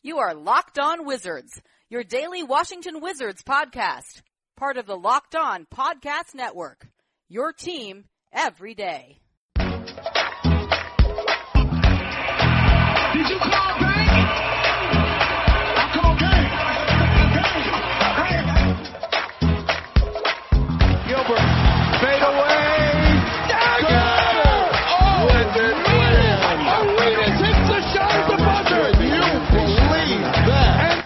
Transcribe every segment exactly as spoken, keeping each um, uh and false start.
You are Locked On Wizards, your daily Washington Wizards podcast. Part of the Locked On Podcast Network. Your team every day. Did you call back? I called game. Gilbert, fade away. Dagger! Oh, Wizards win! Arenas hits the shot at the buzzer. You believe that?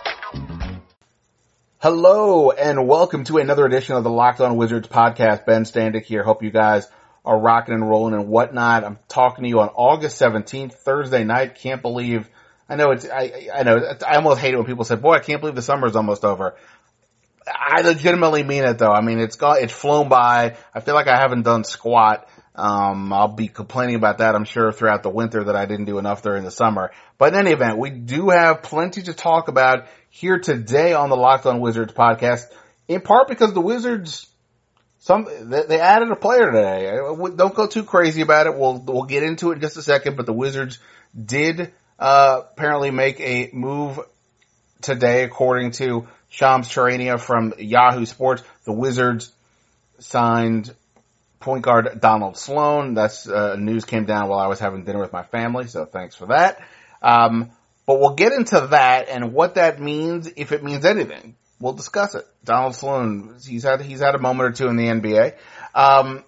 Hello, and welcome to another edition of the Locked On Wizards podcast. Ben Standick here. Hope you guys are rocking and rolling and whatnot. I'm talking to you on August seventeenth, Thursday night. Can't believe, I know it's, I, I know, I almost hate it when people say, boy, I can't believe the summer's almost over. I legitimately mean it though. I mean, it's got, it's flown by. I feel like I haven't done squat. Um, I'll be complaining about that, I'm sure, throughout the winter that I didn't do enough during the summer. But in any event, we do have plenty to talk about here today on the Locked On Wizards podcast, in part because the Wizards, some, they added a player today. Don't go too crazy about it. We'll, we'll get into it in just a second, but the Wizards did, uh, apparently make a move today, according to Shams Charania from Yahoo Sports. The Wizards signed point guard Donald Sloan. That's, uh, news came down while I was having dinner with my family, so thanks for that. Um, but we'll get into that and what that means, if it means anything. We'll discuss it. Donald Sloan, he's had, he's had a moment or two in the N B A. Um,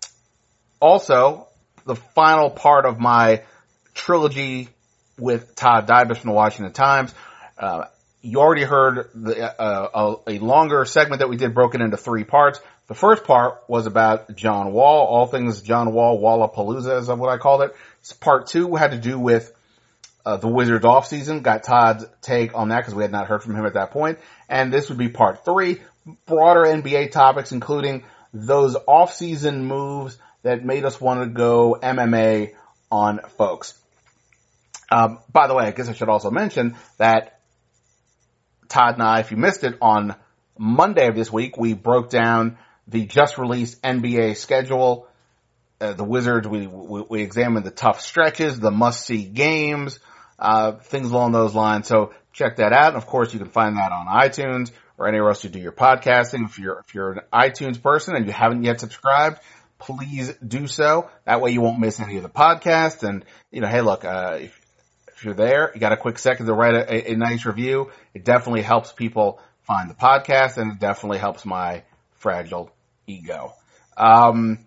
also, the final part of my trilogy with Todd Dybus from the Washington Times. Uh, you already heard the, uh, a, a longer segment that we did broken into three parts. The first part was about John Wall, all things John Wall, Wallapalooza is what I called it. Part two had to do with Uh, the Wizards offseason. Got Todd's take on that because we had not heard from him at that point. And this would be part three, broader N B A topics, including those offseason moves that made us want to go M M A on folks. Um, by the way, I guess I should also mention that Todd and I, if you missed it, on Monday of this week, we broke down the just released N B A schedule. Uh, the Wizards, we, we, we examined the tough stretches, the must-see games, uh, things along those lines. So check that out. And of course, you can find that on iTunes or anywhere else you do your podcasting. If you're, if you're an iTunes person and you haven't yet subscribed, please do so. That way you won't miss any of the podcasts. And, you know, hey, look, uh, if, if you're there, you got a quick second to write a, a, a nice review. It definitely helps people find the podcast, and it definitely helps my fragile ego. Um,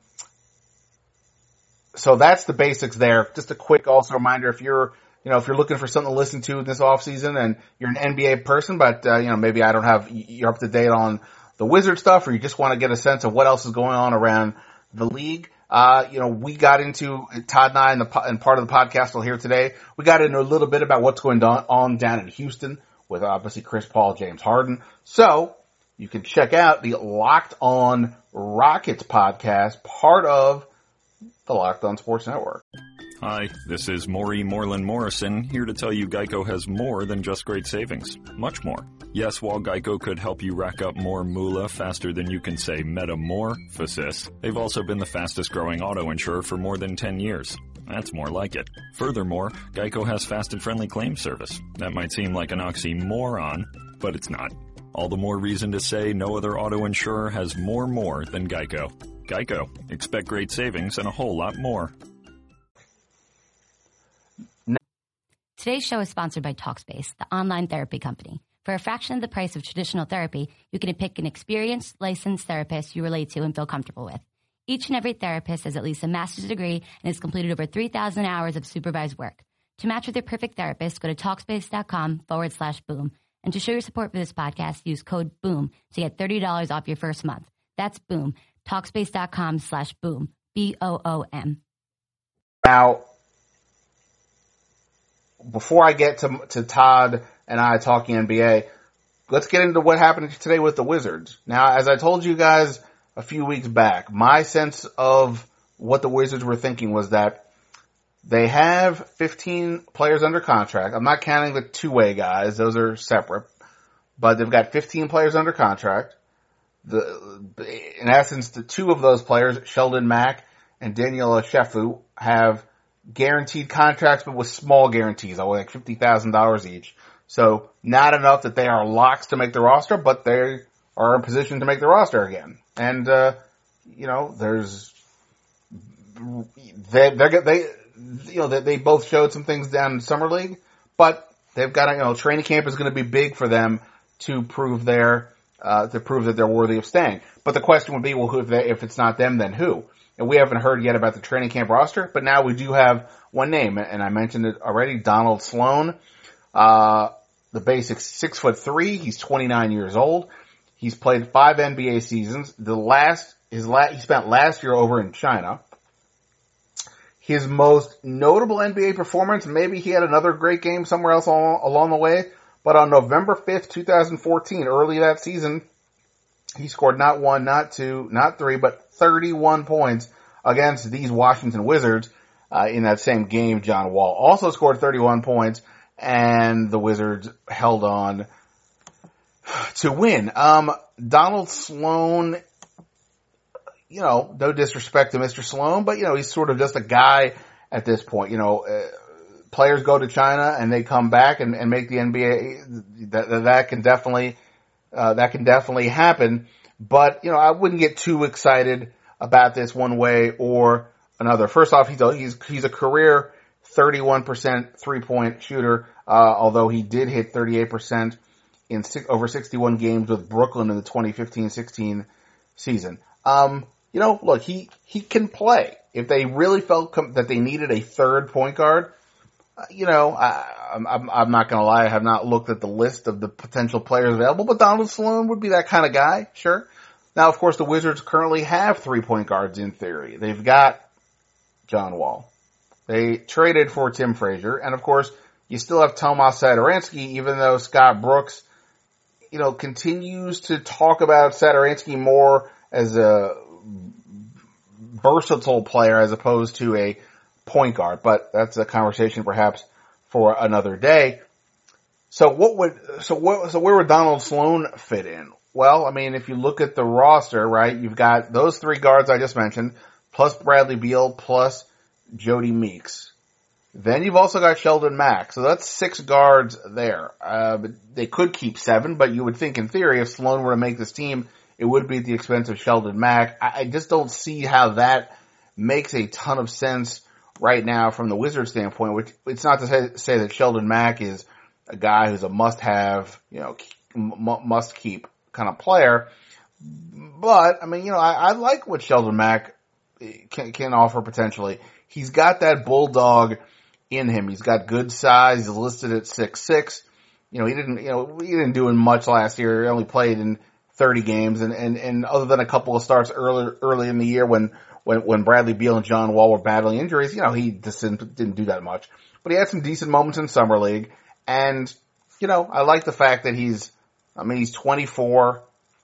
So that's the basics there. Just a quick also reminder, if you're, you know, if you're looking for something to listen to this off season and you're an N B A person, but, uh, you know, maybe I don't have, you're up to date on the Wizard stuff, or you just want to get a sense of what else is going on around the league. Uh, you know, we got into, Todd and I and the, and part of the podcast we'll hear today, we got into a little bit about what's going on down in Houston with obviously Chris Paul, James Harden. So you can check out the Locked On Rockets podcast, part of the Locked On Sports Network. Hi, this is Maury Moreland Morrison, here to tell you Geico has more than just great savings. Much more. Yes, while Geico could help you rack up more moolah faster than you can say metamorphosis, they've also been the fastest growing auto insurer for more than ten years. That's more like it. Furthermore, Geico has fast and friendly claim service. That might seem like an oxymoron, but it's not. All the more reason to say no other auto insurer has more more than Geico. Geico. Expect great savings and a whole lot more. Today's show is sponsored by Talkspace, the online therapy company. For a fraction of the price of traditional therapy, you can pick an experienced, licensed therapist you relate to and feel comfortable with. Each and every therapist has at least a master's degree and has completed over three thousand hours of supervised work. To match with your perfect therapist, go to Talkspace.com forward slash boom. And to show your support for this podcast, use code BOOM to get thirty dollars off your first month. That's BOOM. Talkspace.com slash boom. B O O M. Now, before I get to, to Todd and I talking N B A, let's get into what happened today with the Wizards. Now, as I told you guys a few weeks back, my sense of what the Wizards were thinking was that they have fifteen players under contract. I'm not counting the two-way guys. Those are separate. But they've got fifteen players under contract. The, in essence, the two of those players, Sheldon Mack and Daniel Shefu, have guaranteed contracts, but with small guarantees, like fifty thousand dollars each. So not enough that they are locks to make the roster, but they are in position to make the roster again. And, uh, you know, there's, they, they're, they, you know, they, they both showed some things down in Summer League, but they've got, you know, training camp is going to be big for them to prove their, uh, to prove that they're worthy of staying. But the question would be, well, who, if, they, if it's not them, then who? And we haven't heard yet about the training camp roster, but now we do have one name, and I mentioned it already, Donald Sloan. Uh, the basic six foot three. He's twenty-nine years old. He's played five N B A seasons. The last, his la- he spent last year over in China. His most notable N B A performance, maybe he had another great game somewhere else along, along the way, but on November fifth, twenty fourteen, early that season, he scored not one, not two, not three, but thirty-one points against these Washington Wizards. Uh, in that same game, John Wall also scored thirty-one points, and the Wizards held on to win. Um, Donald Sloan, you know, no disrespect to Mister Sloan, but, you know, he's sort of just a guy at this point. You know, uh, players go to China and they come back and, and make the N B A. That, that can definitely, uh, that can definitely happen. But, you know, I wouldn't get too excited about this one way or another. First off, he's a, he's, he's a career thirty-one percent three-point shooter, uh, although he did hit thirty-eight percent in six, over sixty-one games with Brooklyn in the twenty fifteen sixteen season. Um, you know, look, he, he can play. If they really felt com- that they needed a third point guard, uh, you know, I, I'm, I'm not gonna lie, I have not looked at the list of the potential players available, but Donald Sloan would be that kind of guy, sure. Now, of course, the Wizards currently have three point guards in theory. They've got John Wall. They traded for Tim Frazier, and of course, you still have Tomas Satoransky, even though Scott Brooks, you know, continues to talk about Satoransky more as a versatile player as opposed to a point guard. But that's a conversation perhaps for another day. So what would, so what, so where would Donald Sloan fit in? Well, I mean, if you look at the roster, right, you've got those three guards I just mentioned, plus Bradley Beal, plus Jody Meeks. Then you've also got Sheldon Mack. So that's six guards there. Uh, they could keep seven, but you would think in theory if Sloan were to make this team, it would be at the expense of Sheldon Mack. I, I just don't see how that makes a ton of sense right now from the Wizards standpoint, which it's not to say, say that Sheldon Mack is a guy who's a must-have, you know, m- must-keep kind of player. But, I mean, you know, I, I like what Sheldon Mack can, can offer potentially. He's got that bulldog in him. He's got good size. He's listed at six six. You know, he didn't, you know, he didn't do much last year. He only played in thirty games, and, and, and other than a couple of starts early, early in the year when, when, when Bradley Beal and John Wall were battling injuries, you know, he just didn't, didn't do that much. But he had some decent moments in Summer League, and, you know, I like the fact that he's, I mean, he's twenty-four.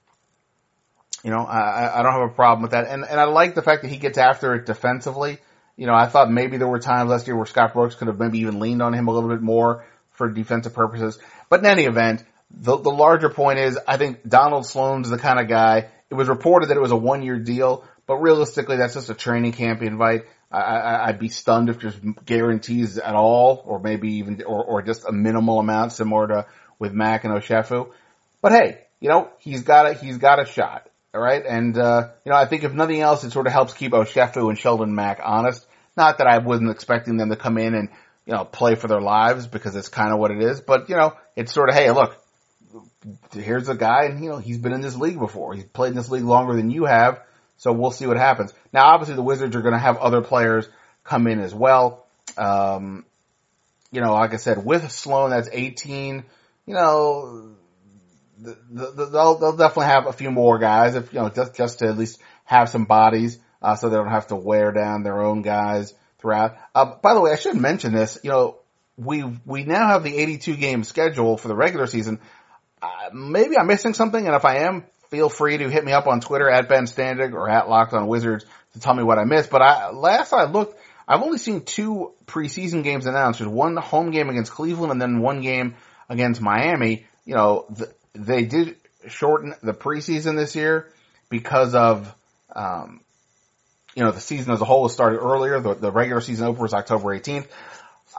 You know, I, I don't have a problem with that. And, and I like the fact that he gets after it defensively. You know, I thought maybe there were times last year where Scott Brooks could have maybe even leaned on him a little bit more for defensive purposes. But in any event, the, the larger point is I think Donald Sloan's the kind of guy, it was reported that it was a one-year deal, but realistically that's just a training camp invite. I, I, I'd be stunned if there's guarantees at all, or maybe even, or, or just a minimal amount similar to with Mack and Oshefu. But hey, you know, he's got a, he's got a shot. All right. And, uh, you know, I think if nothing else, it sort of helps keep Oshefu and Sheldon Mack honest. Not that I wasn't expecting them to come in and, you know, play for their lives because it's kind of what it is. But, you know, it's sort of, hey, look, here's a guy and, you know, he's been in this league before. He's played in this league longer than you have. So we'll see what happens. Now, obviously the Wizards are going to have other players come in as well. Um, you know, like I said, with Sloan, that's eighteen, you know, The, the, they'll, they'll definitely have a few more guys, if you know, just just to at least have some bodies, uh, so they don't have to wear down their own guys throughout. Uh, by the way, I should mention this. You know, we we now have the eighty-two game schedule for the regular season. Uh, maybe I'm missing something, and if I am, feel free to hit me up on Twitter at Ben Standig or at Locked On Wizards to tell me what I missed. But I, last I looked, I've only seen two preseason games announced. There's one home game against Cleveland, and then one game against Miami. You know. The, They did shorten the preseason this year because of, um, you know, the season as a whole was started earlier. The, the regular season opener was October eighteenth. I,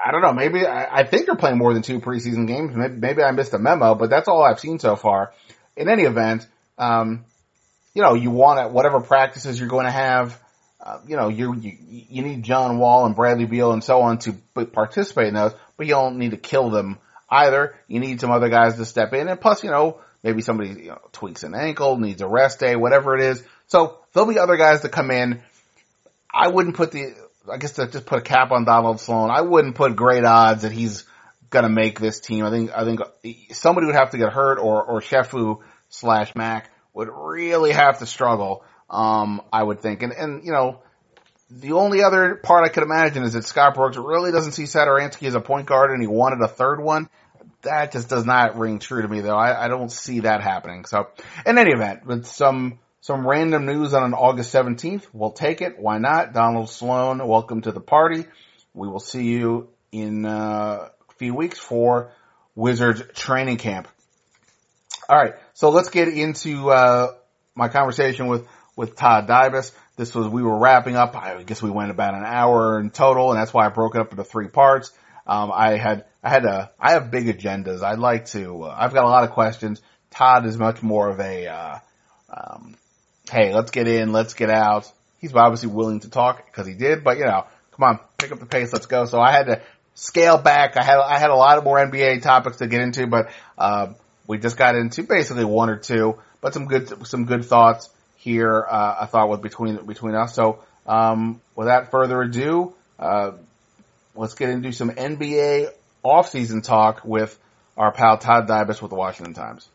I don't know. Maybe I, I think they're playing more than two preseason games. Maybe, maybe I missed a memo, but that's all I've seen so far. In any event, um, you know, you want to, whatever practices you're going to have, uh, you know, you, you, you need John Wall and Bradley Beal and so on to participate in those, but you don't need to kill them either. You need some other guys to step in, and plus, you know, maybe somebody, you know, tweaks an ankle, needs a rest day, whatever it is. So there'll be other guys to come in. I wouldn't put the, I guess to just put a cap on Donald Sloan, I wouldn't put great odds that he's gonna make this team. I think, I think somebody would have to get hurt, or, or Shefu slash Mac would really have to struggle, um, I would think. And, and, you know, the only other part I could imagine is that Scott Brooks really doesn't see Satoransky as a point guard and he wanted a third one. That just does not ring true to me, though. I, I don't see that happening. So, in any event, with some, some random news on an August seventeenth, we'll take it. Why not? Donald Sloan, welcome to the party. We will see you in uh, a few weeks for Wizards training camp. All right, so let's get into uh, my conversation with, with Todd Dybus. This was, we were wrapping up. I guess we went about an hour in total, and that's why I broke it up into three parts. Um, I had, I had a, I have big agendas. I'd like to, uh, I've got a lot of questions. Todd is much more of a, uh, um, hey, let's get in, let's get out. He's obviously willing to talk because he did, but you know, come on, pick up the pace, let's go. So I had to scale back. I had, I had a lot of more N B A topics to get into, but, uh, we just got into basically one or two, but some good, some good thoughts here, uh, I thought was between, between us. So, um, without further ado, uh, let's get into some N B A offseason talk with our pal Todd Dybus with the Washington Times.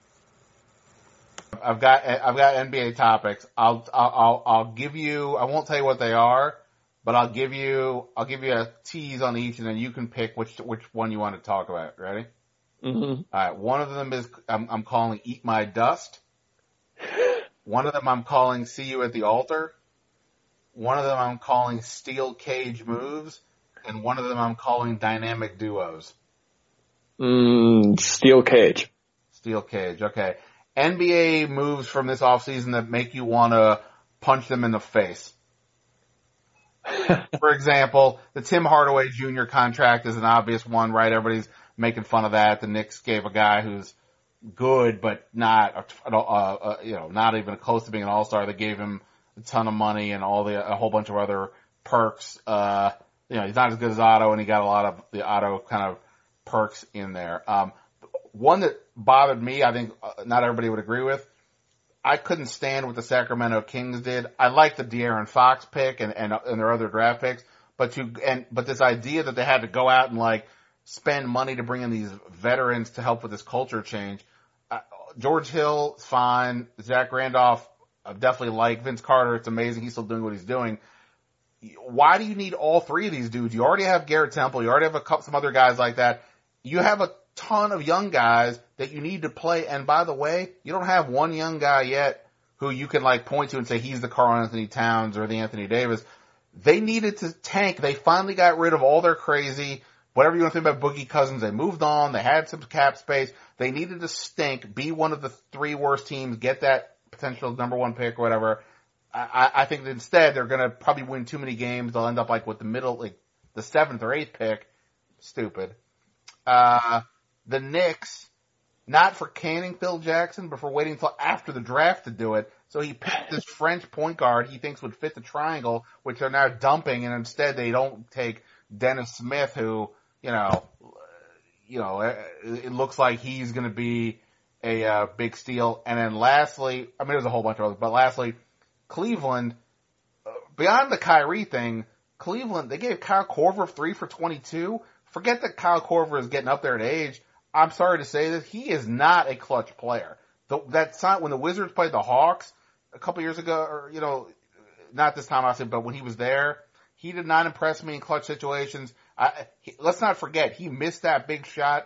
I've got, I've got N B A topics. I'll, I'll, I'll give you, I won't tell you what they are, but I'll give you, I'll give you a tease on each and then you can pick which, which one you want to talk about. Ready? Mm-hmm. All right. One of them is I'm, I'm calling "Eat My Dust." One of them I'm calling "See You at the Altar." One of them I'm calling "Steel Cage Moves," and one of them I'm calling "Dynamic Duos." Mm, steel Cage. Steel Cage. Okay. N B A moves from this offseason that make you want to punch them in the face. For example, the Tim Hardaway Junior contract is an obvious one, right? Everybody's making fun of that. The Knicks gave a guy who's good, but not, uh, uh, you know, not even close to being an all-star. They gave him a ton of money and all the, a whole bunch of other perks. Uh, you know, he's not as good as Otto, and he got a lot of the Otto kind of perks in there. Um, one that bothered me, I think uh, not everybody would agree with. I couldn't stand what the Sacramento Kings did. I like the De'Aaron Fox pick and, and, and their other draft picks, but to, and, but this idea that they had to go out and like spend money to bring in these veterans to help with this culture change. Uh, George Hill, fine. Zach Randolph, I definitely like. Vince Carter, it's amazing he's still doing what he's doing. Why do you need all three of these dudes? You already have Garrett Temple. You already have a couple, some other guys like that. You have a ton of young guys that you need to play. And by the way, you don't have one young guy yet who you can like point to and say he's the Karl Anthony Towns or the Anthony Davis. They needed to tank. They finally got rid of all their crazy, whatever you want to think about Boogie Cousins. They moved on. They had some cap space. They needed to stink, be one of the three worst teams, get that potential number one pick or whatever. I, I think that instead they're going to probably win too many games. They'll end up like with the middle, like the seventh or eighth pick. Stupid. Uh, the Knicks, not for canning Phil Jackson, but for waiting until after the draft to do it. So he picked this French point guard he thinks would fit the triangle, which they're now dumping, and instead they don't take Dennis Smith, who, you know, you know, it looks like he's going to be a uh, big steal. And then lastly, I mean, there's a whole bunch of others, but lastly, Cleveland, uh, beyond the Kyrie thing, Cleveland, they gave Kyle Korver three for twenty-two. Forget that Kyle Korver is getting up there in age. I'm sorry to say this, he is not a clutch player. The, that's not, when the Wizards played the Hawks a couple years ago, or, you know, not this time obviously, but when he was there, he did not impress me in clutch situations. I, he, let's not forget, he missed that big shot,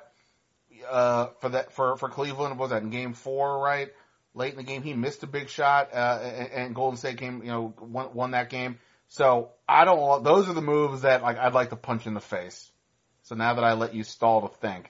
uh, for that, for, for Cleveland. What was that, in game four, right? Late in the game, he missed a big shot, uh, and, and Golden State came, you know, won, won that game. So I don't, those are the moves that, like, I'd like to punch in the face. So now that I let you stall to think.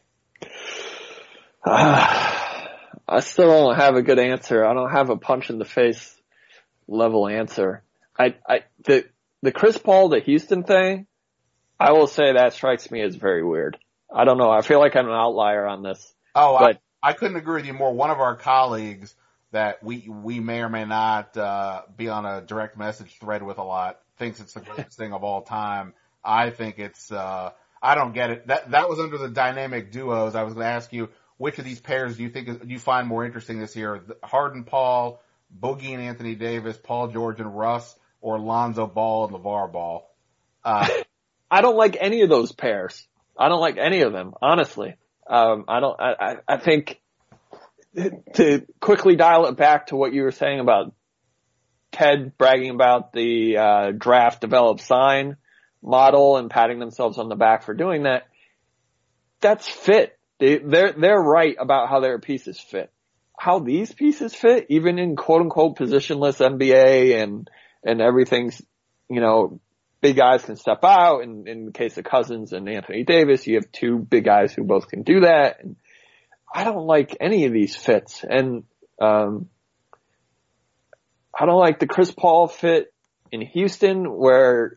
Uh, I still don't have a good answer. I don't have a punch in the face level answer. I, I, the, the Chris Paul to Houston thing, I will say that strikes me as very weird. I don't know. I feel like I'm an outlier on this. Oh, but I, I couldn't agree with you more. One of our colleagues that we we may or may not uh, be on a direct message thread with a lot thinks it's the greatest thing of all time. I think it's uh, I don't get it. That that was under the dynamic duos. I was going to ask you, which of these pairs do you think is, do you find more interesting this year? Harden, Paul, Boogie and Anthony Davis, Paul George and Russ, or Lonzo Ball and LeVar Ball? Uh, I don't like any of those pairs. I don't like any of them, honestly. Um, I don't. I, I think to quickly dial it back to what you were saying about Ted bragging about the uh, draft, develop, sign model and patting themselves on the back for doing that. That's fit. They, they're they're right about how their pieces fit. How these pieces fit, even in quote unquote positionless N B A and and everything's, you know, big guys can step out. And in the case of Cousins and Anthony Davis, you have two big guys who both can do that. And I don't like any of these fits. And um I don't like the Chris Paul fit in Houston where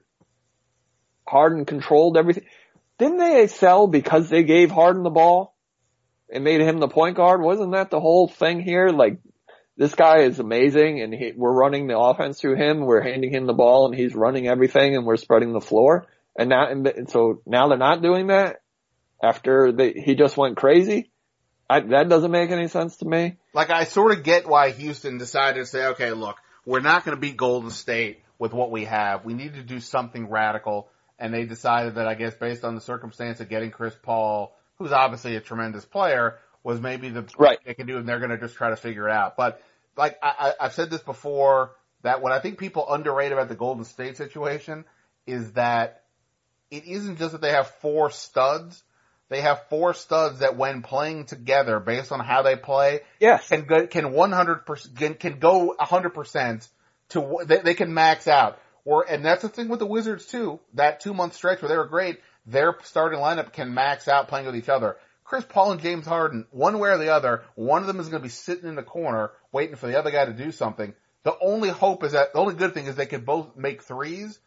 Harden controlled everything. Didn't they sell because they gave Harden the ball and made him the point guard? Wasn't that the whole thing here? Like, this guy is amazing and he, we're running the offense through him. We're handing him the ball and he's running everything and we're spreading the floor. And now, and so now they're not doing that after they, he just went crazy. I, that doesn't make any sense to me. Like, I sort of get why Houston decided to say, okay, look, we're not going to beat Golden State with what we have. We need to do something radical. And they decided that, I guess, based on the circumstance of getting Chris Paul, who's obviously a tremendous player, was maybe the right. they can do, and they're going to just try to figure it out. But, like, I, I've said this before, that what I think people underrate about the Golden State situation is that it isn't just that they have four studs. They have four studs that, when playing together, based on how they play, yes. can go, can one hundred percent, can, can go one hundred percent to, they, they can max out. Or, and that's the thing with the Wizards too. That two month stretch where they were great, their starting lineup can max out playing with each other. Chris Paul and James Harden, one way or the other, one of them is going to be sitting in the corner waiting for the other guy to do something. The only hope is that, the only good thing is they could both make threes.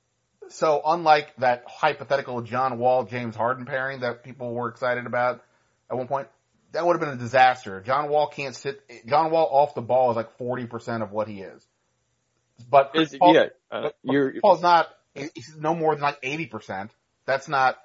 So unlike that hypothetical John Wall, James Harden pairing that people were excited about at one point, that would have been a disaster. John Wall can't sit, John Wall off the ball is like forty percent of what he is. But Chris Is, Paul, yeah, uh, you're, Chris Paul's not, he's no more than like eighty percent. That's not,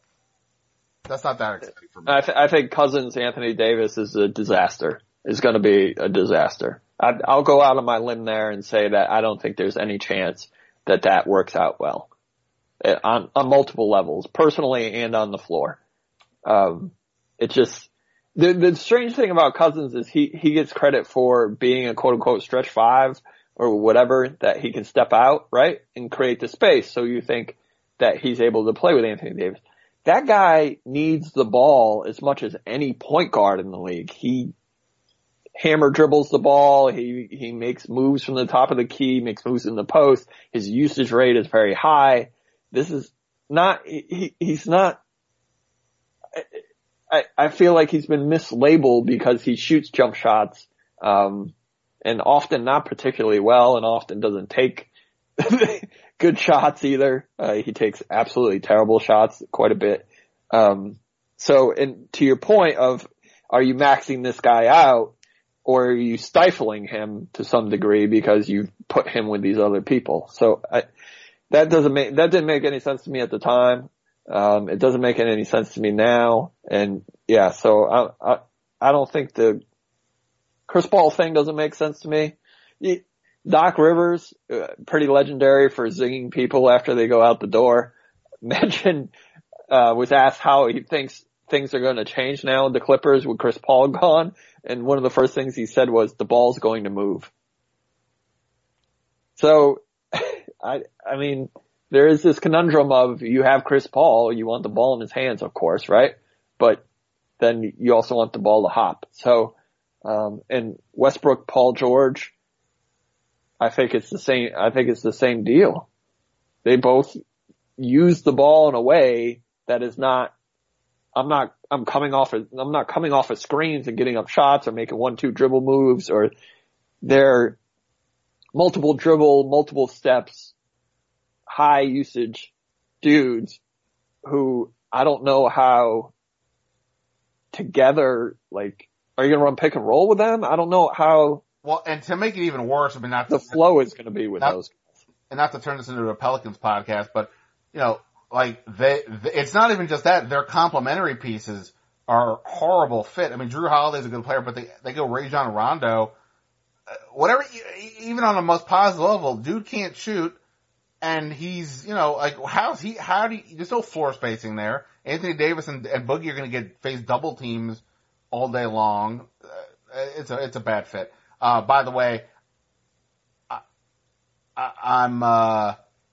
that's not that exciting for me. I, th- I think Cousins, Anthony Davis is a disaster. Is going to be a disaster. I, I'll go out on my limb there and say that I don't think there's any chance that that works out well on, on multiple levels, personally and on the floor. Um, it just, the, the strange thing about Cousins is he, he gets credit for being a quote unquote stretch five or whatever, that he can step out, right, and create the space. So you think that he's able to play with Anthony Davis. That guy needs the ball as much as any point guard in the league. He hammer dribbles the ball. He, he makes moves from the top of the key, makes moves in the post. His usage rate is very high. This is not, he, he's not, I, I feel like he's been mislabeled because he shoots jump shots, um, and often not particularly well and often doesn't take good shots either. Uh, he takes absolutely terrible shots quite a bit. Um, so, and to your point of, are you maxing this guy out or are you stifling him to some degree because you've put him with these other people? So I, that doesn't make, that didn't make any sense to me at the time. Um, it doesn't make any sense to me now. And yeah, so I, I, I don't think the Chris Paul thing doesn't make sense to me. Doc Rivers, uh, pretty legendary for zinging people after they go out the door, mentioned, uh, was asked how he thinks things are going to change now in the Clippers with Chris Paul gone. And one of the first things he said was the ball's going to move. So, I, I mean, there is this conundrum of you have Chris Paul, you want the ball in his hands, of course, right? But then you also want the ball to hop. So, um, and Westbrook, Paul George, I think it's the same, I think it's the same deal. They both use the ball in a way that is not, I'm not, I'm coming off of, I'm not coming off of screens and getting up shots or making one, two dribble moves, or they're multiple dribble, multiple steps, high usage dudes who I don't know how together, like, are you going to run pick and roll with them? I don't know how. Well, and to make it even worse, I mean, not the to, flow is going to be with not, those. And not to turn this into a Pelicans podcast, but, you know, like, they, they it's not even just that. Their complementary pieces are horrible fit. I mean, Drew Holiday's a good player, but they, they go Rajon Rondo. Uh, whatever, even on the most positive level, dude can't shoot. And he's, you know, like, how's he, how do you, there's no floor spacing there. Anthony Davis and, and Boogie are going to get face double teams all day long. Uh, it's a, it's a bad fit. Uh, by the way, I, I, I'm, uh,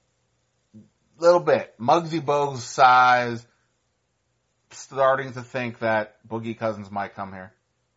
little bit, Muggsy Bogues size, starting to think that Boogie Cousins might come here.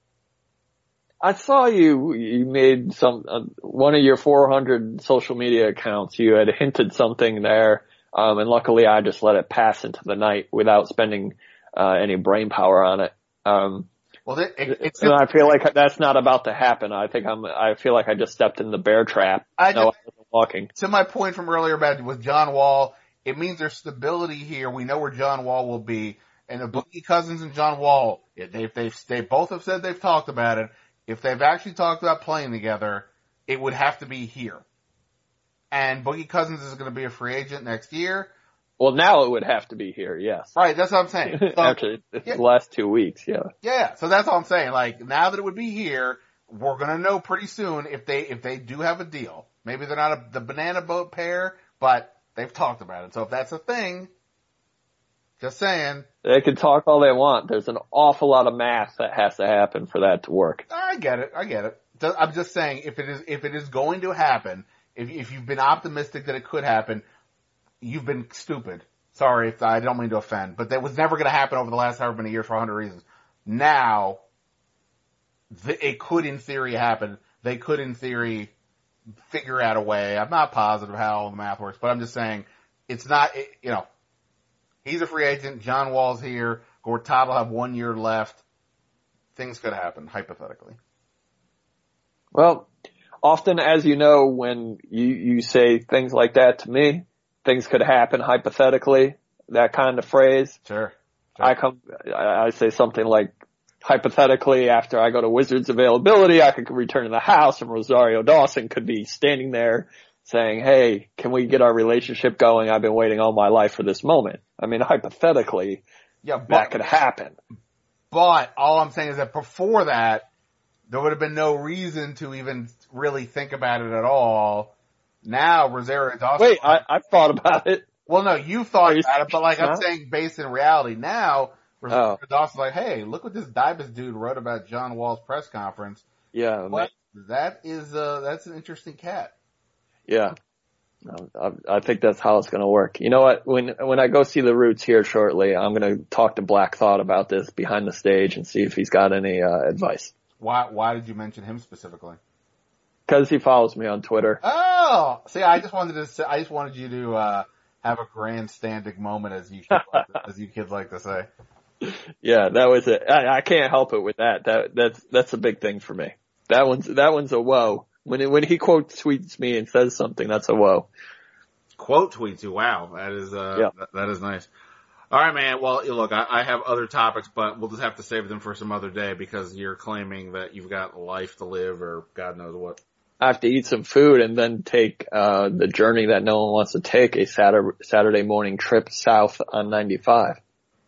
I saw you, you made some, uh, one of your four hundred social media accounts, you had hinted something there, um, and luckily I just let it pass into the night without spending, uh, any brain power on it. Um, well, it, it, it's, and I feel like that's not about to happen. I think I'm, I feel like I just stepped in the bear trap. I no, just, I wasn't walking. To my point from earlier about with John Wall, it means there's stability here. We know where John Wall will be. And the Boogie Cousins and John Wall, if they, they, they both have said they've talked about it. If they've actually talked about playing together, it would have to be here. And Boogie Cousins is going to be a free agent next year. Well, now it would have to be here, yes. Right, that's what I'm saying. So, After yeah. the last two weeks, yeah. Yeah, so that's all I'm saying. Like, now that it would be here, we're going to know pretty soon if they if they do have a deal. Maybe they're not a, the banana boat pair, but they've talked about it. So if that's a thing, just saying. They can talk all they want. There's an awful lot of math that has to happen for that to work. I get it. I get it. I'm just saying, if it is if it is going to happen, if if you've been optimistic that it could happen, you've been stupid. Sorry, if I don't mean to offend, but that was never going to happen over the last however many years for a hundred reasons. Now, the, it could in theory happen. They could in theory figure out a way. I'm not positive how all the math works, but I'm just saying it's not. It, you know. He's a free agent. John Wall's here. Gortat will have one year left. Things could happen, hypothetically. Well, often, as you know, when you, you say things like that to me, things could happen hypothetically, that kind of phrase. Sure. sure. I come, I say something like, hypothetically, after I go to Wizards availability, I could return to the house and Rosario Dawson could be standing there saying, hey, can we get our relationship going? I've been waiting all my life for this moment. I mean, hypothetically, yeah, but, that could happen. But all I'm saying is that before that, there would have been no reason to even really think about it at all. Now, Rosario Dawson... Wait, I, I've thought about it. Well, no, you thought you about it, but like huh? I'm saying based in reality. Now, Rosario oh. Dawson's like, hey, look what this Dybus dude wrote about John Wall's press conference. Yeah. What? That is, uh, that's an interesting cat. Yeah. I, I think that's how it's going to work. You know what? When when I go see the Roots here shortly, I'm going to talk to Black Thought about this behind the stage and see if he's got any uh, advice. Why Why did you mention him specifically? Because he follows me on Twitter. Oh, see, I just wanted to say, I just wanted you to uh, have a grandstanding moment, as you kids like to, as you kids like to say. Yeah, that was it. I, I can't help it with that. That that's that's a big thing for me. That one's that one's a whoa. When it, when he quote tweets me and says something, that's a whoa. Quote tweets you. Wow, that is uh, yeah. that, that is nice. All right, man. Well, look, I, I have other topics, but we'll just have to save them for some other day because you're claiming that you've got life to live, or God knows what. I have to eat some food and then take uh the journey that no one wants to take, a Saturday Saturday morning trip south on ninety-five.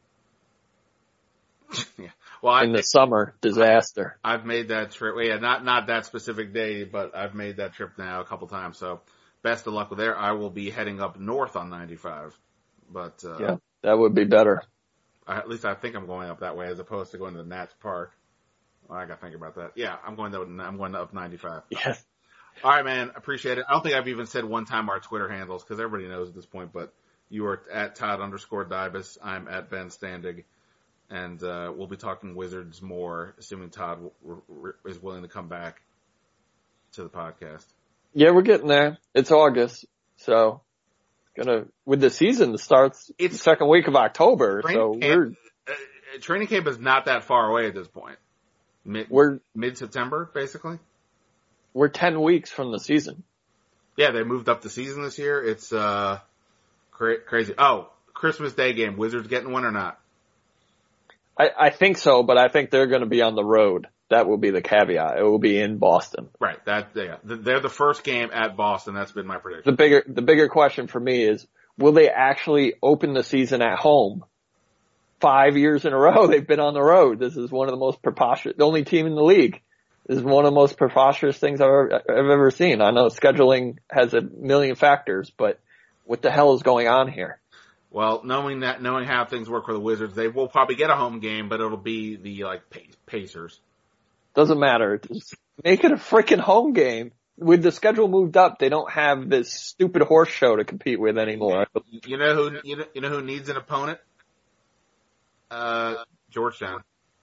Yeah. Well, I, in the summer, disaster. I've made that trip. Well, yeah, not not that specific day, but I've made that trip now a couple times. So, best of luck with there. I will be heading up north on ninety-five, but uh, yeah, that would be better. I, at least I think I'm going up that way as opposed to going to the Nats Park. Well, I got to think about that. Yeah, I'm going to I'm going up ninety-five. Yes. All right, man. Appreciate it. I don't think I've even said one time our Twitter handles because everybody knows at this point. But you are at Todd underscore Dybus. I'm at Ben Standig. And uh, we'll be talking Wizards more, assuming Todd w- w- is willing to come back to the podcast. Yeah, we're getting there. It's August, so gonna with the season starts it's the second week of October. So camp, we're uh, training camp is not that far away at this point. Mid, we're mid September, basically. We're ten weeks from the season. Yeah, they moved up the season this year. It's uh cra- crazy. Oh. Christmas Day game. Wizards getting one or not? I, I think so, but I think they're going to be on the road. That will be the caveat. It will be in Boston. Right. That yeah. They're the first game at Boston. That's been my prediction. The bigger the bigger question for me is, will they actually open the season at home? Five years in a row they've been on the road. This is one of the most preposterous. The only team in the league. This is one of the most preposterous things I've ever, I've ever seen. I know scheduling has a million factors, but what the hell is going on here? Well, knowing that, knowing how things work for the Wizards, they will probably get a home game, but it'll be the like Pacers. Doesn't matter. Just make it a freaking home game. With the schedule moved up, they don't have this stupid horse show to compete with anymore. You know who you know, you know who needs an opponent? Uh, Georgetown.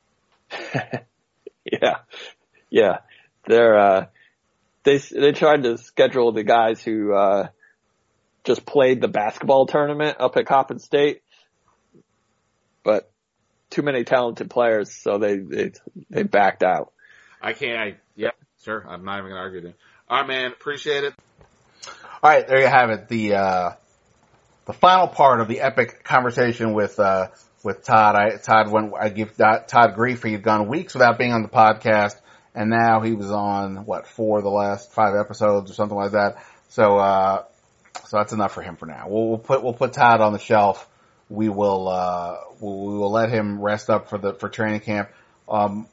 yeah, yeah. They're uh, they they tried to schedule the guys who uh just played the basketball tournament up at Coppin State, but too many talented players, so they they they backed out. I can't. I, yeah, sure. I'm not even gonna argue there. All right, man. Appreciate it. All right, there you have it. The uh, the final part of the epic conversation with uh, with Todd. I Todd went. I give Todd grief. He had gone weeks without being on the podcast, and now he was on what four of the last five episodes or something like that. So uh, so that's enough for him for now. We'll, we'll put we'll put Todd on the shelf. We will uh, we will let him rest up for the for training camp. Um,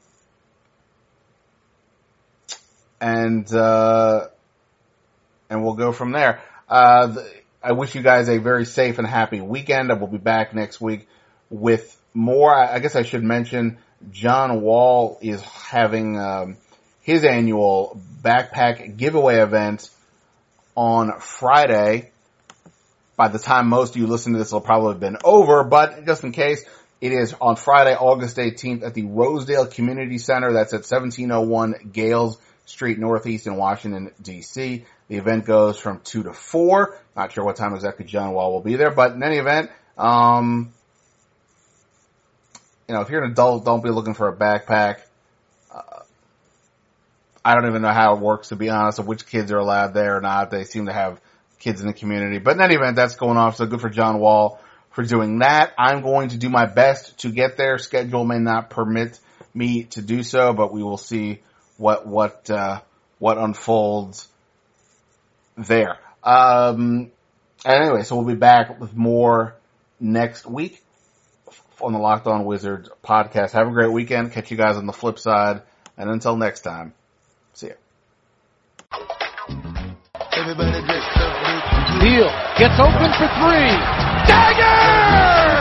And, uh, and we'll go from there. Uh, the, I wish you guys a very safe and happy weekend. I will be back next week with more. I, I guess I should mention John Wall is having, um, his annual backpack giveaway event on Friday. By the time most of you listen to this, it'll probably have been over, but just in case, it is on Friday, August eighteenth at the Rosedale Community Center. That's at seventeen oh one Gales Street Northeast in Washington, D C. The event goes from two to four. Not sure what time exactly John Wall will be there, but in any event, um, you know, if you're an adult, don't be looking for a backpack. Uh, I don't even know how it works, to be honest, of which kids are allowed there or not. They seem to have kids in the community. But in any event, that's going off, so good for John Wall for doing that. I'm going to do my best to get there. Schedule may not permit me to do so, but we will see what what uh what unfolds there. Um and anyway, so we'll be back with more next week on the Locked On Wizards podcast. Have a great weekend. Catch you guys on the flip side. And until next time, see ya. Beal gets open for three. Dagger!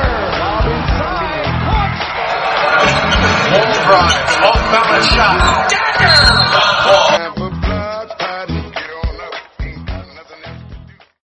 Wall drive, off balance shot. Dagger!